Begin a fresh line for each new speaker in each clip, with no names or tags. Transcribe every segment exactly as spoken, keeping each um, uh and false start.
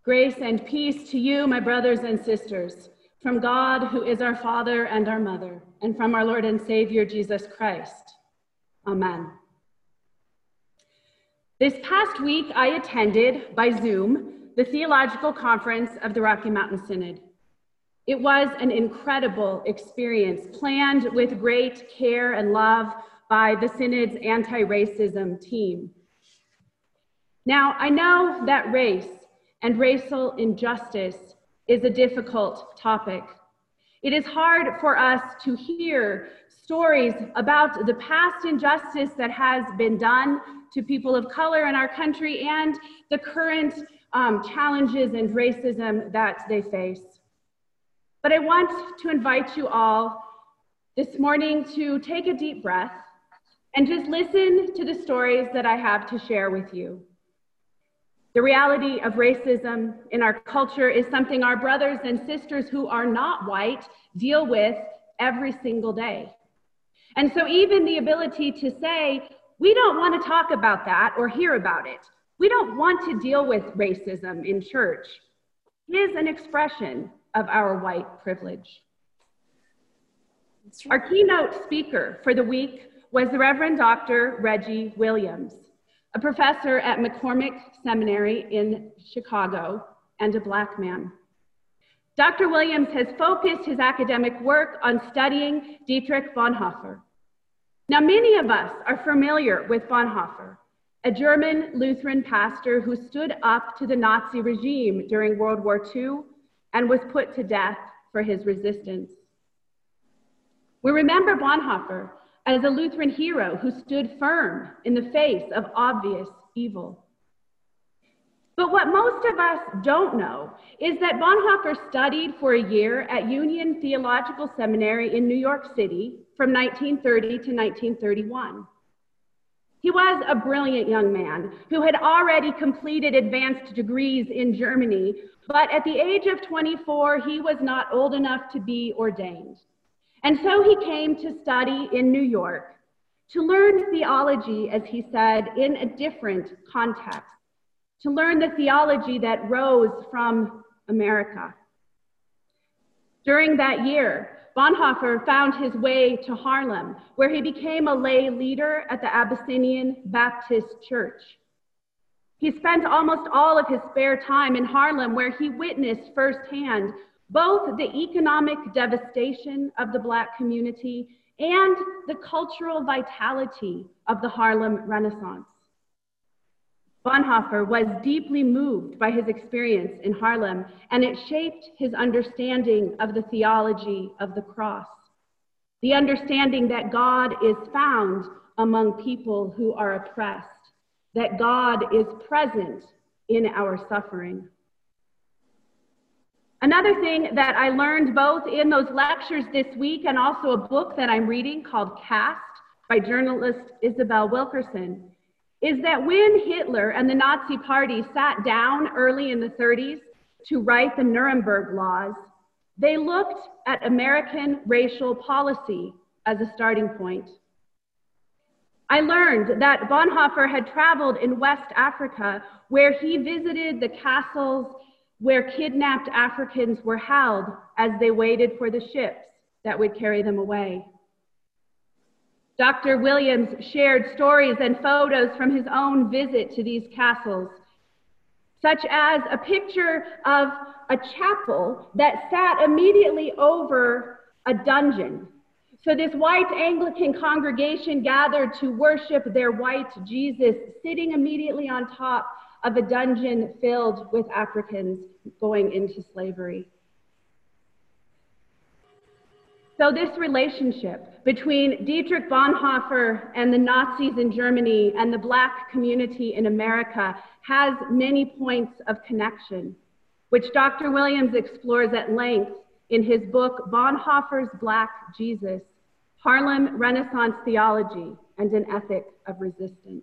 Grace and peace to you, my brothers and sisters, from God, who is our Father and our Mother, and from our Lord and Savior, Jesus Christ. Amen. This past week, I attended, by Zoom, the Theological Conference of the Rocky Mountain Synod. It was an incredible experience, planned with great care and love by the Synod's anti-racism team. Now, I know that race and racial injustice is a difficult topic. It is hard for us to hear stories about the past injustice that has been done to people of color in our country and the current um, challenges and racism that they face. But I want to invite you all this morning to take a deep breath and just listen to the stories that I have to share with you. The reality of racism in our culture is something our brothers and sisters who are not white deal with every single day. And so even the ability to say, we don't want to talk about that or hear about it, we don't want to deal with racism in church, is an expression of our white privilege. Our keynote speaker for the week was the Reverend Doctor Reggie Williams, a professor at McCormick Seminary in Chicago and a Black man. Doctor Williams has focused his academic work on studying Dietrich Bonhoeffer. Now, many of us are familiar with Bonhoeffer, a German Lutheran pastor who stood up to the Nazi regime during World War Two and was put to death for his resistance. We remember Bonhoeffer as a Lutheran hero who stood firm in the face of obvious evil. But what most of us don't know is that Bonhoeffer studied for a year at Union Theological Seminary in New York City from nineteen thirty to nineteen thirty-one. He was a brilliant young man who had already completed advanced degrees in Germany, but at the age of twenty-four, he was not old enough to be ordained. And so he came to study in New York, to learn theology, as he said, in a different context, to learn the theology that rose from America. During that year, Bonhoeffer found his way to Haarlem, where he became a lay leader at the Abyssinian Baptist Church. He spent almost all of his spare time in Haarlem, where he witnessed firsthand both the economic devastation of the Black community and the cultural vitality of the Harlem Renaissance. Bonhoeffer was deeply moved by his experience in Haarlem, and it shaped his understanding of the theology of the cross, the understanding that God is found among people who are oppressed, that God is present in our suffering. Another thing that I learned both in those lectures this week and also a book that I'm reading called Caste by journalist Isabel Wilkerson is that when Hitler and the Nazi Party sat down early in the thirties to write the Nuremberg laws, they looked at American racial policy as a starting point. I learned that Bonhoeffer had traveled in West Africa, where he visited the castles where kidnapped Africans were held as they waited for the ships that would carry them away. Doctor Williams shared stories and photos from his own visit to these castles, such as a picture of a chapel that sat immediately over a dungeon. So this white Anglican congregation gathered to worship their white Jesus, sitting immediately on top of a dungeon filled with Africans going into slavery. So this relationship between Dietrich Bonhoeffer and the Nazis in Germany and the Black community in America has many points of connection, which Doctor Williams explores at length in his book, Bonhoeffer's Black Jesus, Harlem Renaissance Theology and an Ethic of Resistance.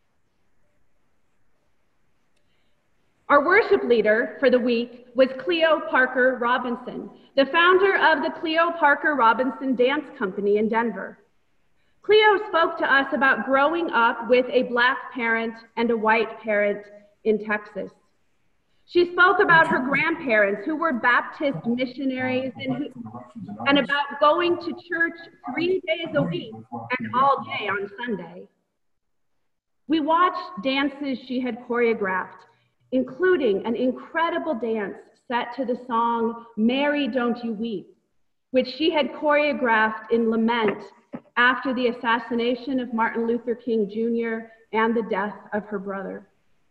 Our worship leader for the week was Cleo Parker Robinson, the founder of the Cleo Parker Robinson Dance Company in Denver. Cleo spoke to us about growing up with a Black parent and a white parent in Texas. She spoke about her grandparents who were Baptist missionaries and, who, and about going to church three days a week and all day on Sunday. We watched dances she had choreographed, including an incredible dance set to the song, "Mary, Don't You Weep," which she had choreographed in lament after the assassination of Martin Luther King Junior and the death of her brother.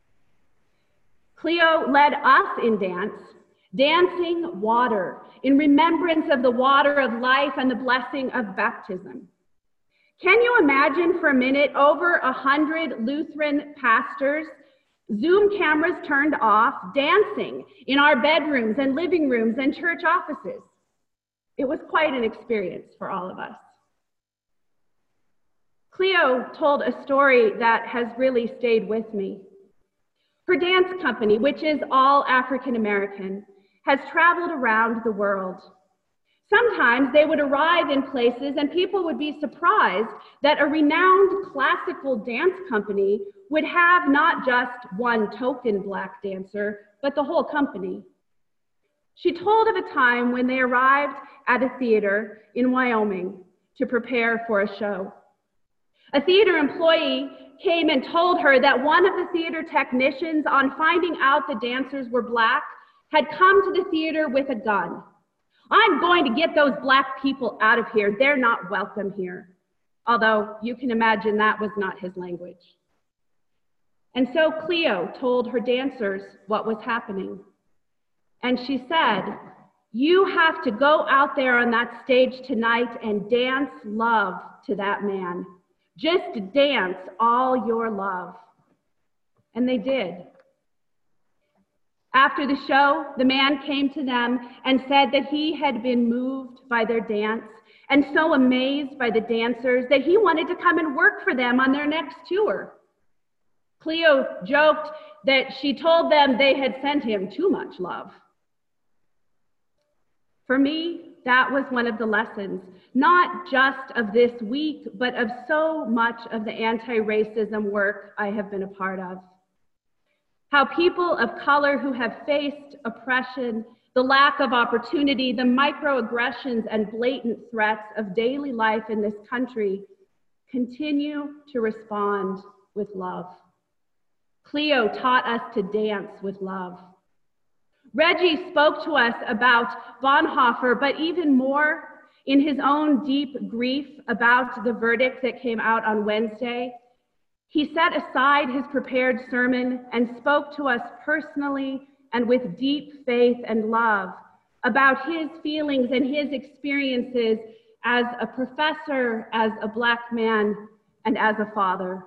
Cleo led us in dance, dancing water, in remembrance of the water of life and the blessing of baptism. Can you imagine for a minute over a hundred Lutheran pastors, Zoom cameras turned off, dancing in our bedrooms and living rooms and church offices? It was quite an experience for all of us. Cleo told a story that has really stayed with me. Her dance company, which is all African American, has traveled around the world. Sometimes they would arrive in places and people would be surprised that a renowned classical dance company would have not just one token Black dancer, but the whole company. She told of a time when they arrived at a theater in Wyoming to prepare for a show. A theater employee came and told her that one of the theater technicians, on finding out the dancers were Black, had come to the theater with a gun. "I'm going to get those Black people out of here. They're not welcome here." Although you can imagine that was not his language. And so Cleo told her dancers what was happening. And she said, "You have to go out there on that stage tonight and dance love to that man. Just dance all your love." And they did. After the show, the man came to them and said that he had been moved by their dance and so amazed by the dancers that he wanted to come and work for them on their next tour. Cleo joked that she told them they had sent him too much love. For me, that was one of the lessons, not just of this week, but of so much of the anti-racism work I have been a part of. How people of color who have faced oppression, the lack of opportunity, the microaggressions and blatant threats of daily life in this country continue to respond with love. Cleo taught us to dance with love. Reggie spoke to us about Bonhoeffer, but even more, in his own deep grief about the verdict that came out on Wednesday, he set aside his prepared sermon and spoke to us personally and with deep faith and love about his feelings and his experiences as a professor, as a Black man, and as a father.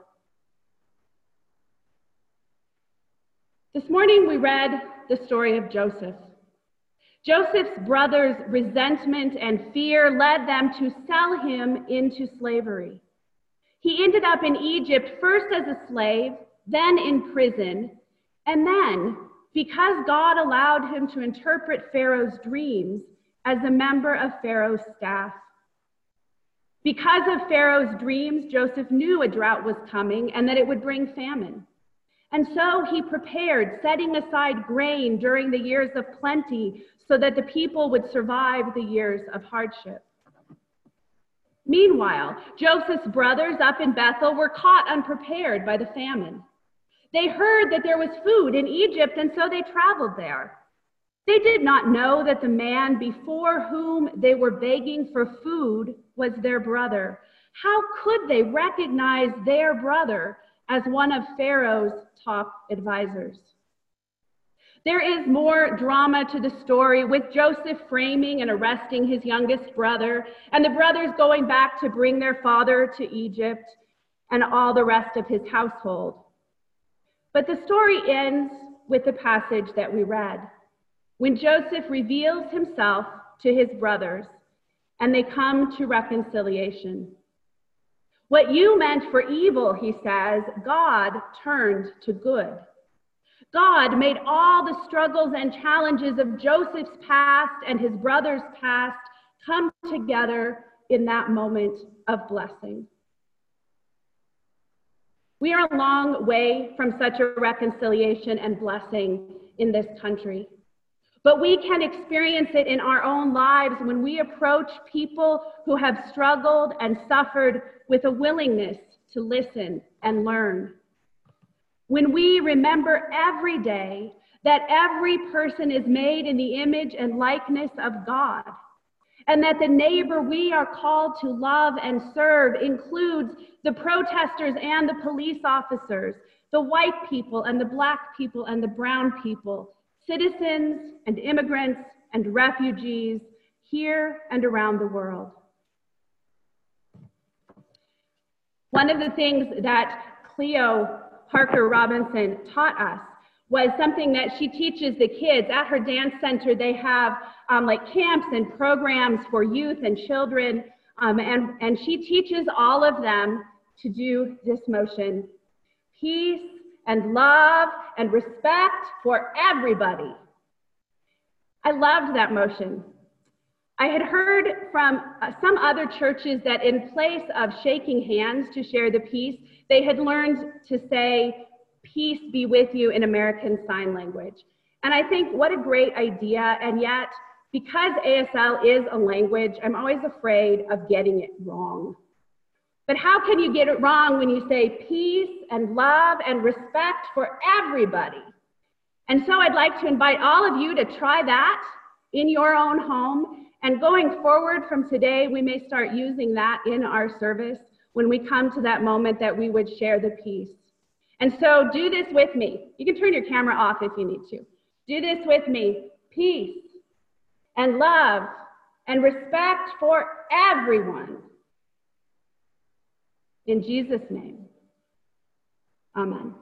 This morning we read the story of Joseph. Joseph's brothers' resentment and fear led them to sell him into slavery. He ended up in Egypt first as a slave, then in prison, and then, because God allowed him to interpret Pharaoh's dreams, as a member of Pharaoh's staff. Because of Pharaoh's dreams, Joseph knew a drought was coming and that it would bring famine. And so he prepared, setting aside grain during the years of plenty so that the people would survive the years of hardship. Meanwhile, Joseph's brothers up in Bethel were caught unprepared by the famine. They heard that there was food in Egypt, and so they traveled there. They did not know that the man before whom they were begging for food was their brother. How could they recognize their brother as one of Pharaoh's top advisors? There is more drama to the story, with Joseph framing and arresting his youngest brother, and the brothers going back to bring their father to Egypt, and all the rest of his household. But the story ends with the passage that we read, when Joseph reveals himself to his brothers, and they come to reconciliation. What you meant for evil, he says, God turned to good. God made all the struggles and challenges of Joseph's past and his brother's past come together in that moment of blessing. We are a long way from such a reconciliation and blessing in this country. But we can experience it in our own lives when we approach people who have struggled and suffered with a willingness to listen and learn. When we remember every day that every person is made in the image and likeness of God, and that the neighbor we are called to love and serve includes the protesters and the police officers, the white people and the black people and the brown people, citizens and immigrants and refugees here and around the world. One of the things that Cleo Parker Robinson taught us was something that she teaches the kids. At her dance center, they have um, like camps and programs for youth and children, um, and, and she teaches all of them to do this motion: peace and love and respect for everybody. I loved that motion. I had heard from uh, some other churches that in place of shaking hands to share the peace, they had learned to say, "Peace be with you" in American Sign Language. And I think what a great idea. And yet, because A S L is a language, I'm always afraid of getting it wrong. But how can you get it wrong when you say peace and love and respect for everybody? And so I'd like to invite all of you to try that in your own home. And going forward from today, we may start using that in our service when we come to that moment that we would share the peace. And so do this with me. You can turn your camera off if you need to. Do this with me. Peace and love and respect for everyone. In Jesus' name, amen.